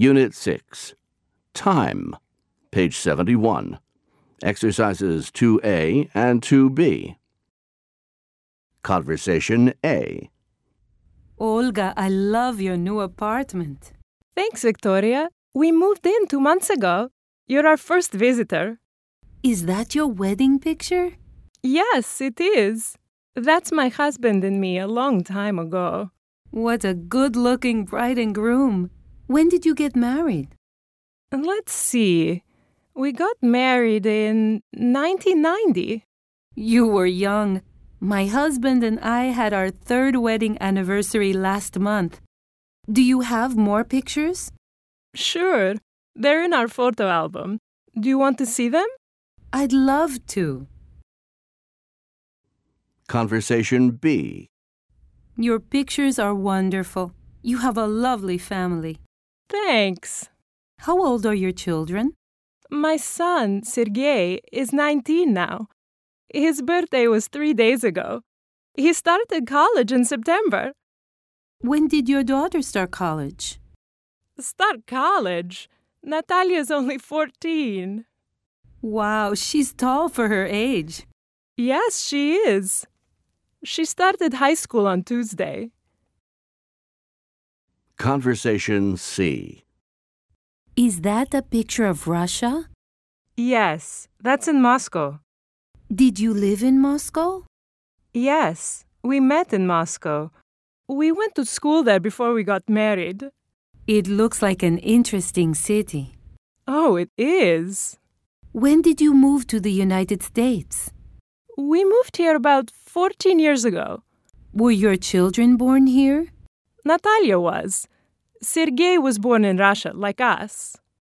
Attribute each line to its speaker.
Speaker 1: Unit 6. Time. Page 71. Exercises 2A and 2B. Conversation A.
Speaker 2: Olga, I love your new apartment.
Speaker 3: Thanks, Victoria. We moved in 2 months ago. You're our first visitor.
Speaker 2: Is that your wedding picture?
Speaker 3: Yes, it is. That's my husband and me a long time ago.
Speaker 2: What a good-looking bride and groom. When did you get married?
Speaker 3: Let's see. We got married in 1990.
Speaker 2: You were young. My husband and I had our 3rd wedding anniversary last month. Do you have more pictures?
Speaker 3: Sure. They're in our photo album. Do you want to see them?
Speaker 2: I'd love to.
Speaker 1: Conversation B.
Speaker 2: Your pictures are wonderful. You have a lovely family.
Speaker 3: Thanks.
Speaker 2: How old are your children?
Speaker 3: My son, Sergei, is 19 now. His birthday was 3 days ago. He started college in September.
Speaker 2: When did your daughter start college?
Speaker 3: Start college? Natalia's only 14.
Speaker 2: Wow, she's tall for her age.
Speaker 3: Yes, she is. She started high school on Tuesday.
Speaker 1: Conversation C.
Speaker 2: Is that a picture of Russia?
Speaker 3: Yes, that's in Moscow.
Speaker 2: Did you live in Moscow?
Speaker 3: Yes, we met in Moscow. We went to school there before we got married.
Speaker 2: It looks like an interesting city.
Speaker 3: Oh, it is.
Speaker 2: When did you move to the United States?
Speaker 3: We moved here about 14 years ago.
Speaker 2: Were your children born here?
Speaker 3: Natalia was. Sergei was born in Russia, like us.